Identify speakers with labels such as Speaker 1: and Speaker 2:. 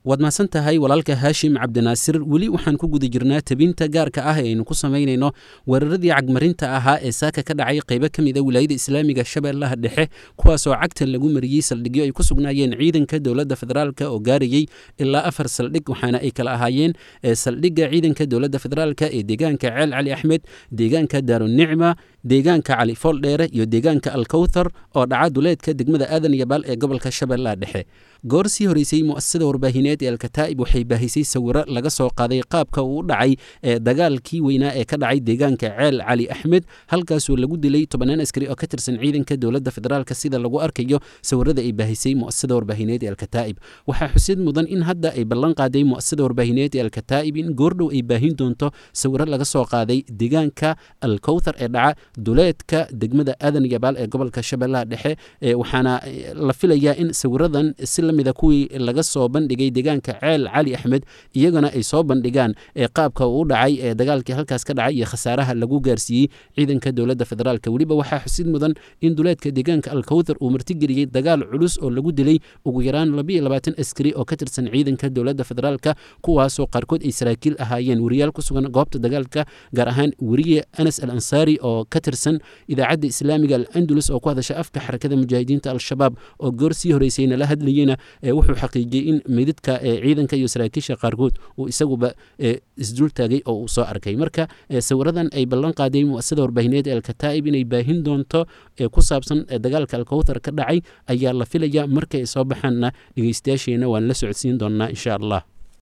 Speaker 1: waad mahadsan tahay walaalka haashim cabdinaasir weli waxaan ku guda jirnaa tabinta gaarka ah ee aynu ku samaynayno weeraradii cagmarinta ahaa ee saaka ka dhacay qaybo ka mid a wilaayada islaamiga shabeellaha dhexe kuwaasoo cagta lagu mariyey saldhigyo ay ku sugnaayeen ciidanka dowladda federaalka oo gaarayey ilaa 4 saldhig waxaana ay kala ahaayeen saldhigga ciidanka dowladda federaalka ee deegaanka ceel cali axmed, deegaanka daarunicma, deegaanka cali fooldheere iyo deegaanka alkowthar oo dhaca duleedka degmada aadan yabaal ee gobolka shabeellaha dhexe. goor sii horeysay mu'asasada warbaahineed ee alkataa'ib waxay baahisay sawiro laga soo qaaday qaabka uu u dhacay dagaalkii weynaa ee ka dhacay deegaanka ceel cali axmed, halkaasoo lagu dilay 10 askari oo ka tirsan ciidanka dowladda federaalka sida lagu arkayo sawirada ay baahisay mu'asasada warbaahineed ee alkataa'ib. waxaa xusid mudan in hadda ay ballan qaaday mu'asasada warbaahineed ee alkataa'ib in goordhow ay baahin doonto sawiro laga soo qaaday deegaanka alkowthar ee dhaca duleedka degmada aadan yabaal ee gobolka shabeellaha dhexe. waxaana la filayaa in sawiradan si lamida kuwii laga soo bandhigay deegaanka ceel cali axmed iyagana ay soo bandhigaan qaabka uu dhacay ee dagaalkii halkaas ka dhacay iyo khasaaraha lagu gaarsiiyey ciidanka dowladda federaalka. weliba waxaa xusid mudan in duleedka deegaanka alkowthar uu martigeliyey dagaal culus oo lagu dilay ugu yaraan 22 askari oo ka tirsan ciidanka dowladda federaalka, kuwaasoo qaarkood ay saraakiil ahaayeen. wariyaal ku sugan goobta dagaalka gaar ahaan weriye anas al ansaari oo ka tirsan idaacadda islaamiga al andalus oo ku hadasha afka xarakada mujaahidiinta al-shabaab oo goor sii horeysayna la hadlayena wuxuu xaqiijiyey in midadka ciidanka iyo saraakiisha qaarkood uu isaguba isdul taagay oo uu soo arkay. marka sawiradan ay ballan qaaday mu'asasada warbaahineed ee alkataa'ib inay baahin doonto ku saabsan dagaalka alkowthar ka dhacay ayaa la filaya markay soo baxaanna dhegeystayaasheena waan la socodsiin doonaa insha allah.